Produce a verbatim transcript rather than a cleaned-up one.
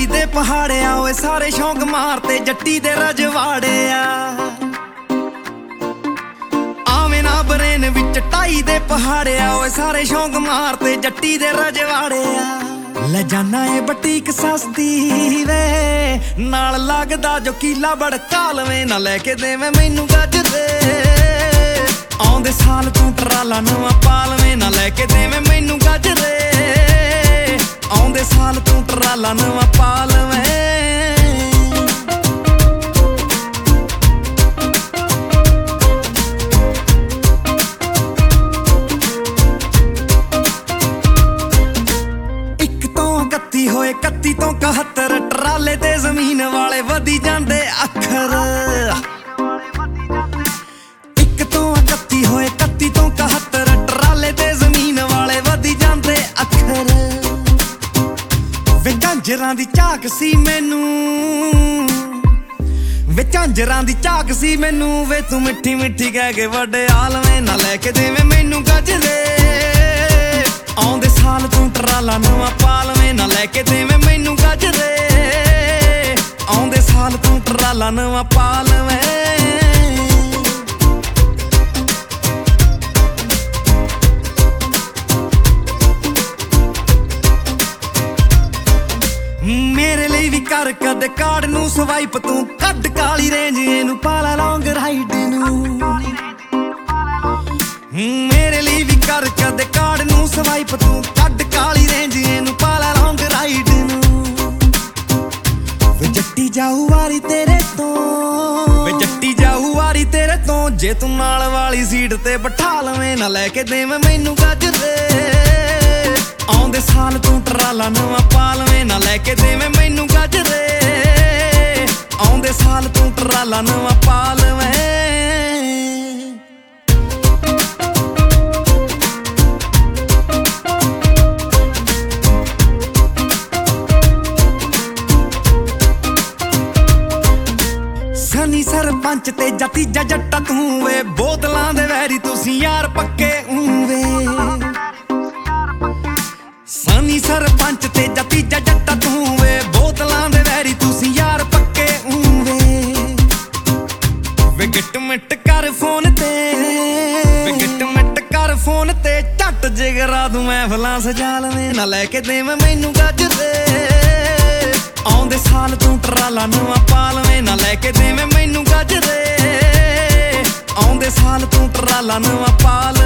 ਢਾਈ ਦੇ ਪਹਾੜਿਆ ਓਏ ਸਾਰੇ ਸ਼ੌਂਕ ਮਾਰਤੇ ਜੱਟੀ ਦੇ ਰਜਵਾੜਿਆ। ਆਵੇਂ ਨਾ ਬਰੇਨ ਵਿੱਚ ਢਾਈ ਦੇ ਪਹਾੜਿਆ ਓਏ ਸਾਰੇ ਸ਼ੌਂਕ ਮਾਰਤੇ ਜੱਟੀ ਦੇ ਰਜਵਾੜਿਆ। ਲੈ ਜਾਨਾ ਏ ਬਟੀਕ ਸਸਤੀ ਵੇ ਨਾਲ ਲੱਗਦਾ ਜੋ ਕੀਲਾ ਬੜਕਾ ਲਵੇਂ ਨਾ ਲੈ ਕੇ ਦੇਵੇਂ ਮੈਨੂੰ ਗੱਜਦੇ। ਆਉਂਦੇ ਸਾਲ ਤੂੰ ਟਰਾਲਾ ਨਵਾਂ ਪਾ ਲਵੇਂ ਨਾ ਲੈ ਕੇ ਦੇਵੇਂ ਮੈਨੂੰ ਗੱਜਦੇ। ਆਉਂਦੇ ਸਾਲ ਤੂੰ ਟਰਾਲਾ ਨਵਾਂ ਪਾ ਲਵੇਂ। ਇੱਕ ਤੋਂ ਇਕੱਤੀ ਹੋਏ ਇਕੱਤੀ ਤੋਂ ਇਕਹੱਤਰ ਟਰਾਲੇ ਤੇ ਜ਼ਮੀਨ ਵਾਲੇ ਵਧੀ ਜਾਂਦੇ ਅੱਖਰ। ਇੱਕ ਤੋਂ ਇਕੱਤੀ ਹੋਏ ਇਕੱਤੀ ਤੋਂ ਇਕਹੱਤਰ ਟਰਾਲੇ ਤੇ ਜ਼ਮੀਨ ਵਾਲੇ ਵਧੀ ਜਾਂਦੇ ਅੱਖਰ। ਵੇ ਝਾਂਜਰਾਂ ਦੀ ਝਾਕ ਸੀ ਮੈਨੂੰ, ਵੇ ਝਾਂਜਰਾਂ ਦੀ ਝਾਕ ਸੀ ਮੈਨੂੰ। ਵੇ ਤੂੰ ਮਿੱਠੀ ਮਿੱਠੀ ਕਹਿ ਕੇ ਵੱਡੇ ਆਲਵੇਂ ਨਾ ਲੈ ਕੇ ਦੇਵੇਂ ਮੈਨੂੰ ਗੱਜਦੇ। ਆਉਂਦੇ ਸਾਲ ਤੂੰ ਟਰਾਲਾ ਨਵਾਂ ਪਾ ਲਵੇਂ ਨਾ ਲੈ ਕੇ ਦੇਵੇਂ ਮੈਨੂੰ ਗੱਜਦੇ। ਆਉਂਦੇ ਸਾਲ ਤੂੰ ਟਰਾਲਾ ਨਵਾਂ ਪਾ ਲਵੇਂ। ਮੇਰੇ ਲਈ ਵੀ ਕਰ ਕਦੇ ਕਾਰਡ ਨੂੰ ਸਵਾਈਪ ਤੂੰ ਕੱਢ ਕਾਲੀ ਰੇਂਜ ਇਹਨੂੰ ਪਾਲਾ ਲੌਂਗ ਰਾਈਡ ਨੂੰ। ਮੇਰੇ ਲਈ ਵੀ ਕਰ ਕਦੇ ਕਾਰਡ ਨੂੰ ਸਵਾਈਪ ਤੂੰ ਕੱਢ ਕਾਲੀ ਰੇਂਜ ਇਹਨੂੰ ਪਾਲਾ ਲੌਂਗ ਰਾਈਡ ਨੂੰ। ਵੇ ਜੱਟੀ ਜਾਊ ਵਾਰੀ ਤੇਰੇ ਤੋਂ, ਵੇ ਜੱਟੀ ਜਾਊ ਵਾਰੀ ਤੇਰੇ ਤੋਂ। ਜੇ ਤੂੰ ਨਾਲ ਵਾਲੀ ਸੀਟ ਤੇ ਬਿਠਾ ਲਵੇਂ ਨਾ ਲੈ ਕੇ ਦੇਵੇਂ ਮੈਨੂੰ ਗੱਜਦੇ। ਆਉਂਦੇ ਸਾਲ ਤੂੰ ਟਰਾਲਾ ਨਵਾਂ ਪਾ ਲਵੇਂ ਨਾ ਲੈ ਕੇ ਦੇਵੇਂ ਮੈਨੂੰ ਗੱਜਦੇ। ਆਉਂਦੇ ਸਾਲ ਤੂੰ ਟਰਾਲਾ ਨਵਾਂ ਪਾ ਲਵੇਂ। ਸਨੀ ਸਰਪੰਚ ਤੇ ਜਤੀਜਾ ਜੱਟਾ ਤੂੰ ਵੇ ਬੋਤਲਾਂ ਦੇ ਵੈਰੀ ਤੁਸੀਂ ਯਾਰ ਪੱਕੇ ਊਵੇ। ਸਨੀ ਸਰਪੰਚ ਤੇ ਜਤੀਜਾ ਜੱਟਾ ਤੂੰ ਵੇ ਬੋਤਲਾਂ ਦੇ ਵੈਰੀ ਤੁਸੀਂ ਯਾਰ ਪੱਕੇ ਊਵੇ। ਵੇ ਗਿੱਟ ਮਿੱਟ ਕਰ ਫੋਨ ਤੇ, ਵੇ ਗਿੱਟ ਮਿੱਟ ਕਰ ਫੋਨ ਤੇ। ਝੱਟ ਜਿਗਰਾ ਤੂੰ ਮਹਿਫਲਾਂ ਸਜਾ ਲਵੇਂ ਨਾ ਲੈ ਕੇ ਦੇਵੇਂ ਮੈਨੂੰ ਗੱਜਦੇ। ਆਉਂਦੇ ਸਾਲ ਤੂੰ ਟਰਾਲਾ ਨਵਾਂ ਪਾ ਲਵੇਂ ਨਾ ਲੈ ਕੇ ਦੇਵੇਂ ਮੈਨੂੰ ਗੱਜਦੇ। ਆਉਂਦੇ ਸਾਲ ਤੂੰ ਟਰਾਲਾ ਨਵਾਂ ਪਾ